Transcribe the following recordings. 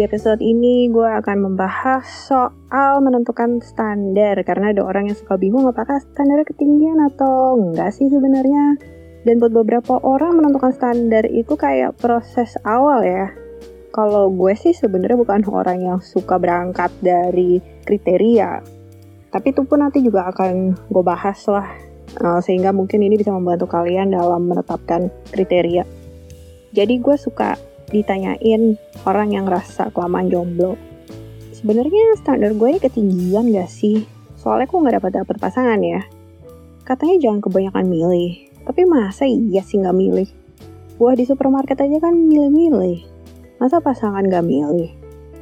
Di episode ini gue akan membahas soal menentukan standar, karena ada orang yang suka bingung apakah standarnya ketinggian atau enggak sih sebenarnya. Dan buat beberapa orang menentukan standar itu kayak proses awal ya. Kalau gue sih sebenarnya bukan orang yang suka berangkat dari kriteria, tapi itu pun nanti juga akan gue bahas lah, sehingga mungkin ini bisa membantu kalian dalam menetapkan kriteria. Jadi gue suka ditanyain orang yang ngerasa kelamaan jomblo, sebenarnya standar gue ini ketinggian gak sih? Soalnya kok gak dapat pasangan ya. Katanya jangan kebanyakan milih, tapi masa iya sih gak milih? Buah di supermarket aja kan milih-milih, masa pasangan gak milih?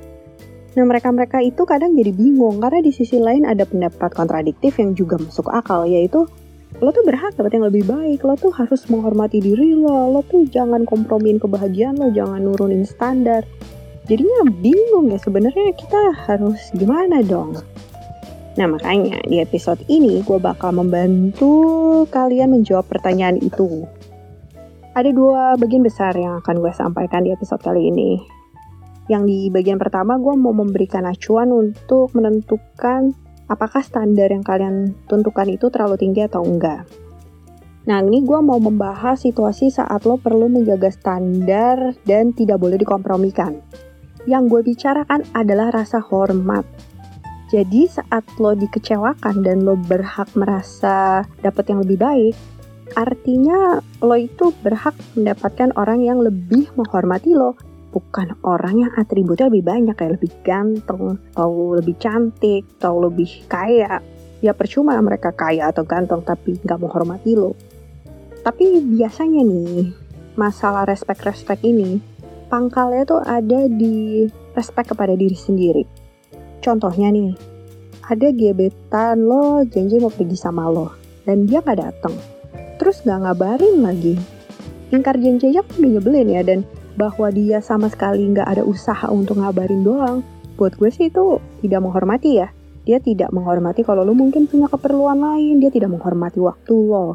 Nah mereka-mereka itu kadang jadi bingung, karena di sisi lain ada pendapat kontradiktif yang juga masuk akal, yaitu lo tuh berhak dapat yang lebih baik, lo tuh harus menghormati diri lo tuh jangan kompromiin kebahagiaan lo, jangan nurunin standar. Jadinya bingung ya sebenarnya kita harus gimana dong. Nah makanya di episode ini gue bakal membantu kalian menjawab pertanyaan itu. Ada 2 bagian besar yang akan gue sampaikan di episode kali ini. Yang di bagian pertama gue mau memberikan acuan untuk menentukan apakah standar yang kalian tentukan itu terlalu tinggi atau enggak. Nah ini gue mau membahas situasi saat lo perlu menjaga standar dan tidak boleh dikompromikan. Yang gue bicarakan adalah rasa hormat. Jadi saat lo dikecewakan dan lo berhak merasa dapat yang lebih baik, artinya lo itu berhak mendapatkan orang yang lebih menghormati lo. Bukan orang yang atributnya lebih banyak, kayak lebih ganteng, atau lebih cantik, atau lebih kaya. Ya percuma mereka kaya atau ganteng tapi gak menghormati lo. Tapi biasanya nih, masalah respect ini, pangkalnya tuh ada di respect kepada diri sendiri. Contohnya nih, ada gebetan lo janji mau pergi sama lo, dan dia gak dateng. Terus gak ngabarin lagi. Ingkar janji aja kan udah nyebelin ya, dan bahwa dia sama sekali nggak ada usaha untuk ngabarin doang, buat gue sih itu tidak menghormati ya. Dia tidak menghormati kalau lo mungkin punya keperluan lain, dia tidak menghormati waktu lo.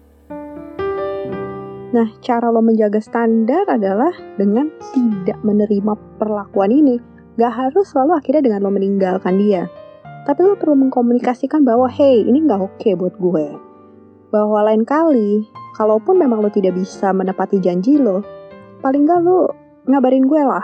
Nah, cara lo menjaga standar adalah dengan tidak menerima perlakuan ini. Gak harus selalu akhirnya dengan lo meninggalkan dia, tapi lo perlu mengkomunikasikan bahwa hey, ini nggak oke buat gue. Bahwa lain kali, kalaupun memang lo tidak bisa menepati janji lo, paling gak lo ngabarin gue lah.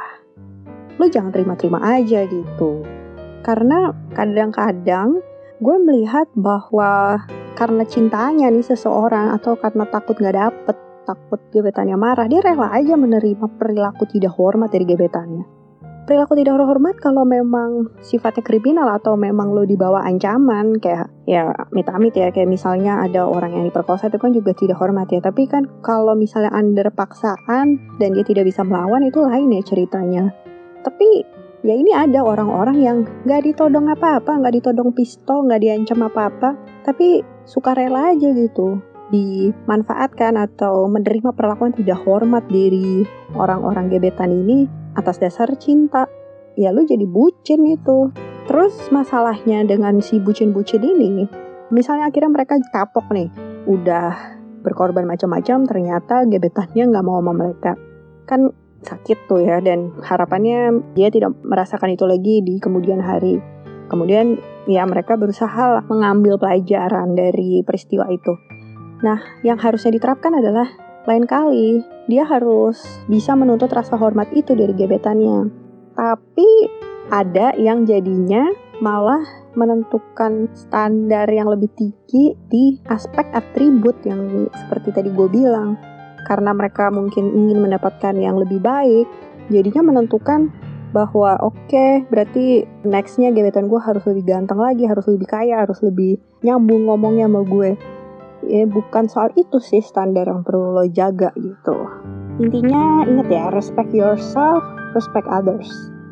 Lo jangan terima-terima aja gitu. Karena kadang-kadang gue melihat bahwa karena cintanya nih seseorang, atau karena takut gak dapet, takut gebetannya marah, dia rela aja menerima perilaku tidak hormat dari gebetannya. Perilaku tidak hormat kalau memang sifatnya kriminal atau memang lo dibawa ancaman, kayak ya amit-amit ya, kayak misalnya ada orang yang diperkosa, itu kan juga tidak hormat ya. Tapi kan kalau misalnya under paksaan dan dia tidak bisa melawan, itu lain ya ceritanya. Tapi ya ini ada orang-orang yang gak ditodong apa-apa, gak ditodong pistol, gak diancam apa-apa, tapi suka rela aja gitu dimanfaatkan atau menerima perlakuan tidak hormat dari orang-orang gebetan ini atas dasar cinta. Ya lu jadi bucin itu. Terus masalahnya dengan si bucin-bucin ini, misalnya akhirnya mereka kapok nih, udah berkorban macam-macam, ternyata gebetannya gak mau sama mereka, kan sakit tuh ya. Dan harapannya dia tidak merasakan itu lagi di kemudian hari. Kemudian ya mereka berusaha mengambil pelajaran dari peristiwa itu. Nah, yang harusnya diterapkan adalah lain kali dia harus bisa menuntut rasa hormat itu dari gebetannya. Tapi ada yang jadinya malah menentukan standar yang lebih tinggi di aspek atribut yang seperti tadi gue bilang. Karena mereka mungkin ingin mendapatkan yang lebih baik, jadinya menentukan bahwa oke, berarti nextnya gebetan gue harus lebih ganteng lagi, harus lebih kaya, harus lebih nyambung ngomongnya sama gue. Ya bukan soal itu sih standar yang perlu lo jaga gitu. Intinya ingat ya, respect yourself, respect others.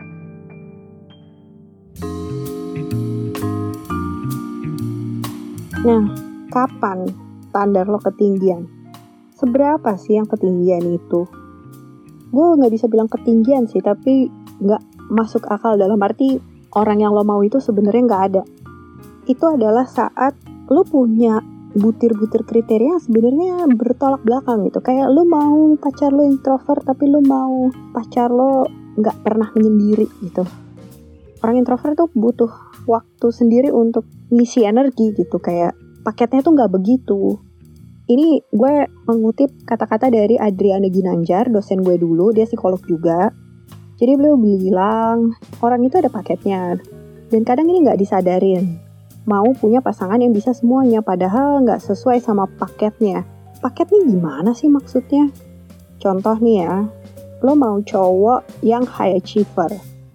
Nah, kapan standar lo ketinggian? Seberapa sih yang ketinggian itu? Gue gak bisa bilang ketinggian sih, tapi gak masuk akal dalam arti orang yang lo mau itu sebenarnya gak ada. Itu adalah saat lo punya butir-butir kriteria sebenarnya bertolak belakang gitu. Kayak lu mau pacar lu introvert tapi lu mau pacar lo nggak pernah menyendiri gitu. Orang introvert tuh butuh waktu sendiri untuk ngisi energi gitu, kayak paketnya tuh nggak begitu. Ini gue mengutip kata-kata dari Adriana Ginanjar, dosen gue dulu, dia psikolog juga. Jadi beliau bilang, orang itu ada paketnya, dan kadang ini nggak disadarin. Mau punya pasangan yang bisa semuanya, padahal nggak sesuai sama paketnya. Paket nih gimana sih maksudnya? Contoh nih ya, lo mau cowok yang high achiever.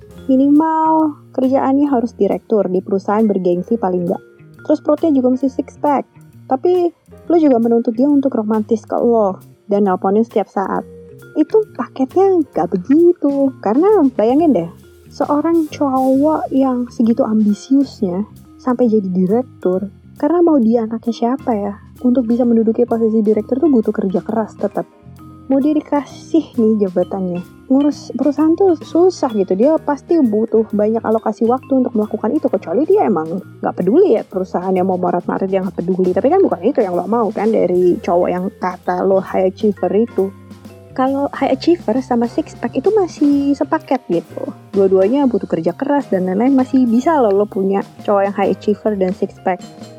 Minimal kerjaannya harus direktur di perusahaan bergengsi paling nggak. Terus perutnya juga mesti six pack. Tapi lo juga menuntut dia untuk romantis ke lo dan nelponin setiap saat. Itu paketnya nggak begitu. Karena bayangin deh, seorang cowok yang segitu ambisiusnya sampai jadi direktur. Karena mau dia anaknya siapa ya? Untuk bisa menduduki posisi direktur tuh butuh kerja keras tetap. Mau dia dikasih nih jabatannya, ngurus perusahaan tuh susah gitu. Dia pasti butuh banyak alokasi waktu untuk melakukan itu, kecuali dia emang gak peduli ya perusahaan yang mau morat-marit, dia gak peduli. Tapi kan bukan itu yang lo mau kan dari cowok yang kata lo high achiever itu. Kalau high achiever sama six pack itu masih sepaket gitu, dua-duanya butuh kerja keras dan lain-lain, masih bisa lo punya cowok yang high achiever dan six pack.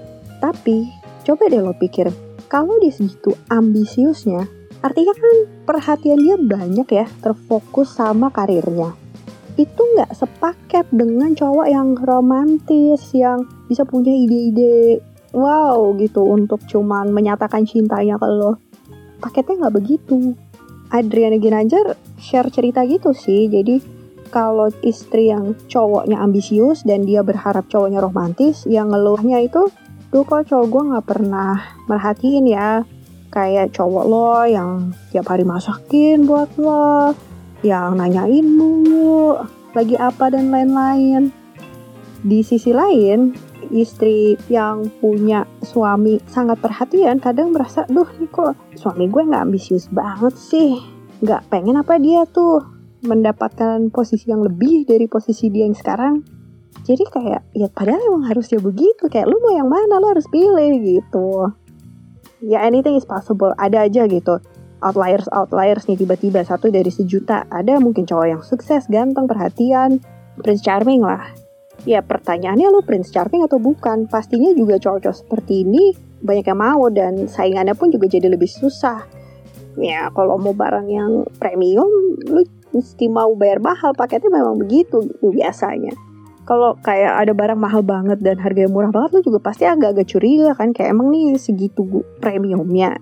Tapi coba deh lo pikir, kalau dia segitu ambisiusnya, artinya kan perhatian dia banyak ya, terfokus sama karirnya. Itu nggak sepaket dengan cowok yang romantis, yang bisa punya ide-ide wow gitu untuk cuman menyatakan cintanya ke lo. Paketnya nggak begitu. Adriana Ginanjar share cerita gitu sih. Jadi kalau istri yang cowoknya ambisius dan dia berharap cowoknya romantis, yang ngeluhnya itu, duh kok cowok gue nggak pernah merhatiin ya. Kayak cowok lo yang tiap hari masakin buat lo, yang nanyain mulu, lagi apa dan lain-lain. Di sisi lain, istri yang punya suami sangat perhatian kadang merasa, duh nih kok suami gue gak ambisius banget sih. Gak pengen apa dia tuh mendapatkan posisi yang lebih dari posisi dia yang sekarang. Jadi kayak, ya padahal emang harusnya begitu. Kayak lu mau yang mana, lu harus pilih gitu. Ya anything is possible, ada aja gitu outliers nih, tiba-tiba satu dari sejuta. Ada mungkin cowok yang sukses, ganteng, perhatian, Prince Charming lah. Ya pertanyaannya, lo Prince Charming atau bukan? Pastinya juga cowok-cowok seperti ini banyak yang mau dan saingannya pun juga jadi lebih susah. Ya kalau mau barang yang premium, lo mesti mau bayar mahal, paketnya memang begitu gitu biasanya. Kalau kayak ada barang mahal banget dan harganya murah banget, lo juga pasti agak-agak curiga kan, kayak emang nih segitu premiumnya.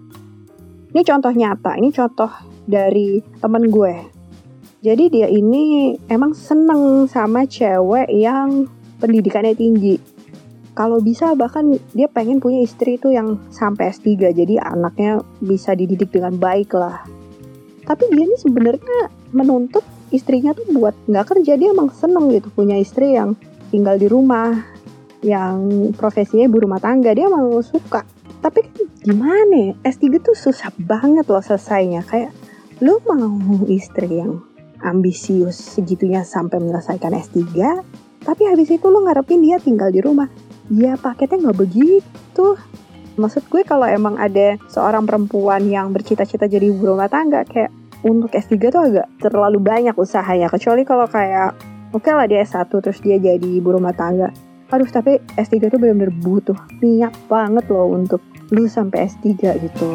Ini contoh nyata, ini contoh dari temen gue. Jadi dia ini emang seneng sama cewek yang pendidikannya tinggi. Kalau bisa bahkan dia pengen punya istri itu yang sampai S3, jadi anaknya bisa dididik dengan baik lah. Tapi dia ini sebenarnya menuntut istrinya tuh buat nggak kerja. Dia emang seneng gitu punya istri yang tinggal di rumah, yang profesinya ibu rumah tangga. Dia emang suka. Tapi kan gimana ya, S3 tuh susah banget loh selesainya. Kayak lu mau istri yang ambisius segitunya sampai menyelesaikan S3, tapi habis itu lu ngarepin dia tinggal di rumah. Ya paketnya nggak begitu. Maksud gue kalau emang ada seorang perempuan yang bercita-cita jadi ibu rumah tangga, kayak untuk S3 tuh agak terlalu banyak usahanya. Kecuali kalau kayak oke lah dia S1 terus dia jadi ibu rumah tangga. Aduh, tapi S3 tuh benar-benar butuh niat banget loh untuk lu sampai S3 gitu.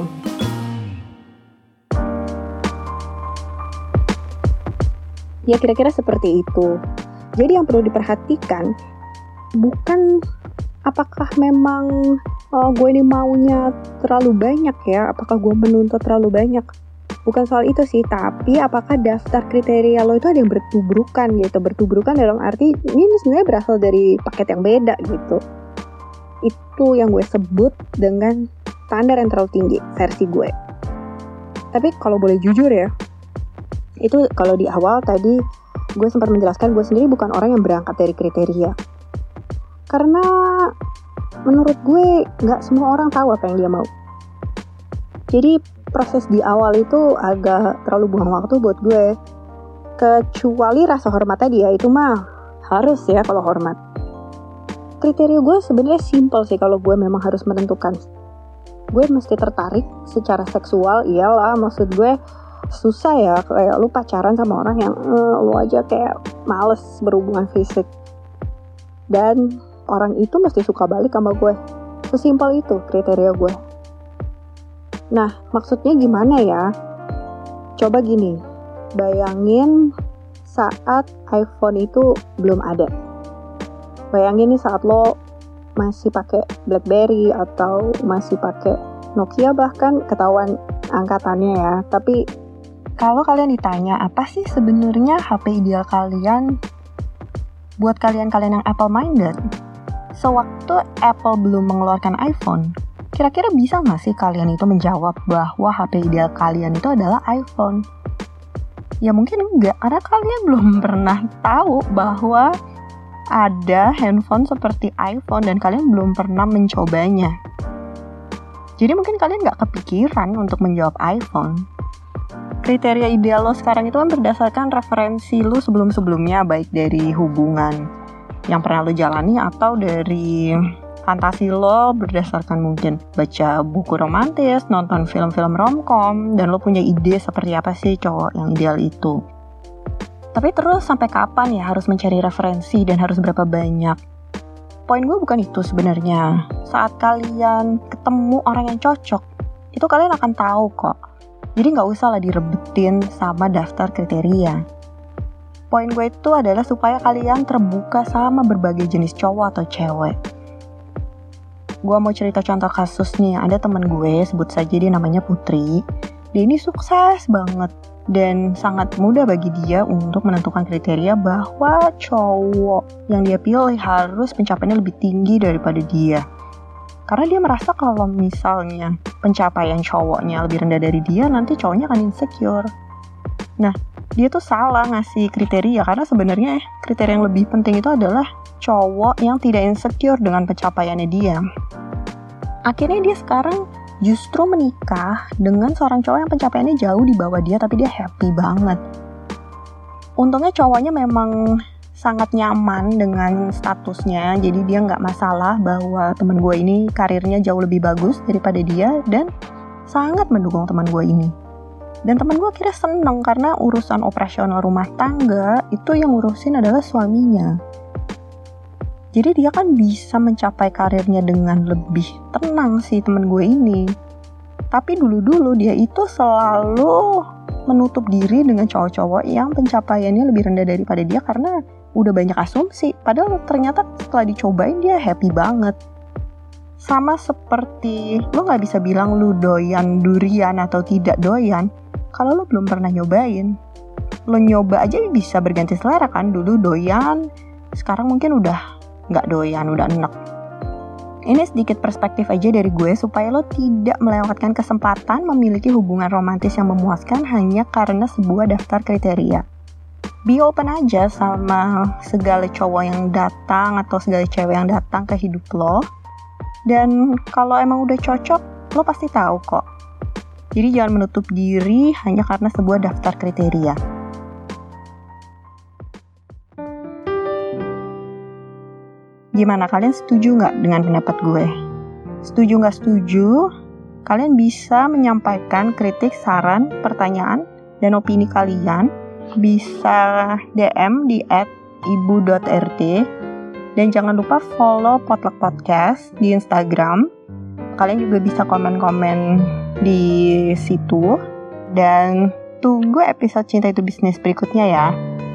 Ya kira-kira seperti itu. Jadi yang perlu diperhatikan bukan apakah memang gue ini maunya terlalu banyak ya, apakah gue menuntut terlalu banyak. Bukan soal itu sih, tapi apakah daftar kriteria lo itu ada yang bertubrukan gitu. Bertubrukan dalam arti ini sebenarnya berasal dari paket yang beda gitu. Itu yang gue sebut dengan standar yang terlalu tinggi versi gue. Tapi kalau boleh jujur ya, itu kalau di awal tadi gue sempat menjelaskan gue sendiri bukan orang yang berangkat dari kriteria. Karena menurut gue gak semua orang tahu apa yang dia mau. Jadi proses di awal itu agak terlalu buang waktu buat gue. Kecuali rasa hormat tadi ya, itu mah harus ya kalau hormat. Kriteria gue sebenarnya simple sih kalau gue memang harus menentukan. Gue mesti tertarik secara seksual, iyalah, maksud gue susah ya, kayak lu pacaran sama orang yang lu aja kayak males berhubungan fisik. Dan orang itu mesti suka balik sama gue. Sesimpel itu kriteria gue. Nah, maksudnya gimana ya? Coba gini, bayangin saat iPhone itu belum ada. Bayangin nih saat lo masih pakai BlackBerry atau masih pakai Nokia, bahkan ketahuan angkatannya ya. Tapi kalau kalian ditanya apa sih sebenarnya HP ideal kalian, buat kalian-kalian yang Apple minded, sewaktu Apple belum mengeluarkan iPhone, kira-kira bisa nggak sih kalian itu menjawab bahwa HP ideal kalian itu adalah iPhone? Ya mungkin enggak, karena kalian belum pernah tahu bahwa ada handphone seperti iPhone dan kalian belum pernah mencobanya. Jadi mungkin kalian nggak kepikiran untuk menjawab iPhone. Kriteria ideal lo sekarang itu kan berdasarkan referensi lo sebelum-sebelumnya, baik dari hubungan yang pernah lo jalani atau dari fantasi lo berdasarkan mungkin baca buku romantis, nonton film-film romcom, dan lo punya ide seperti apa sih cowok yang ideal itu. Tapi terus sampai kapan ya harus mencari referensi dan harus berapa banyak? Poin gue bukan itu sebenarnya. Saat kalian ketemu orang yang cocok, itu kalian akan tahu kok. Jadi gak usah lah direbetin sama daftar kriteria. Poin gue itu adalah supaya kalian terbuka sama berbagai jenis cowok atau cewek. Gue mau cerita contoh kasus nih. Ada temen gue, sebut saja dia namanya Putri. Dia ini sukses banget dan sangat mudah bagi dia untuk menentukan kriteria bahwa cowok yang dia pilih harus pencapaiannya lebih tinggi daripada dia. Karena dia merasa kalau misalnya pencapaian cowoknya lebih rendah dari dia, nanti cowoknya akan insecure. Nah, dia tuh salah ngasih kriteria, karena sebenarnya kriteria yang lebih penting itu adalah cowok yang tidak insecure dengan pencapaiannya dia. Akhirnya dia sekarang justru menikah dengan seorang cowok yang pencapaiannya jauh di bawah dia, tapi dia happy banget. Untungnya cowoknya memang sangat nyaman dengan statusnya, jadi dia nggak masalah bahwa teman gue ini karirnya jauh lebih bagus daripada dia, dan sangat mendukung teman gue ini. Dan teman gue akhirnya seneng karena urusan operasional rumah tangga itu yang ngurusin adalah suaminya. Jadi dia kan bisa mencapai karirnya dengan lebih tenang sih temen gue ini. Tapi dulu-dulu dia itu selalu menutup diri dengan cowok-cowok yang pencapaiannya lebih rendah daripada dia karena udah banyak asumsi. Padahal ternyata setelah dicobain dia happy banget. Sama seperti lo gak bisa bilang lo doyan durian atau tidak doyan kalau lo belum pernah nyobain. Lo nyoba aja bisa berganti selera kan. Dulu doyan, sekarang mungkin udah nggak doyan, udah enek. Ini sedikit perspektif aja dari gue supaya lo tidak melewatkan kesempatan memiliki hubungan romantis yang memuaskan hanya karena sebuah daftar kriteria. Be open aja sama segala cowok yang datang atau segala cewek yang datang ke hidup lo. Dan kalau emang udah cocok, lo pasti tahu kok. Jadi jangan menutup diri hanya karena sebuah daftar kriteria. Gimana, kalian setuju nggak dengan pendapat gue? Setuju nggak setuju? Kalian bisa menyampaikan kritik, saran, pertanyaan, dan opini kalian. Bisa DM di @ibu.rt. Dan jangan lupa follow Potluck Podcast di Instagram. Kalian juga bisa komen-komen di situ. Dan tunggu episode Cinta Itu Bisnis berikutnya ya.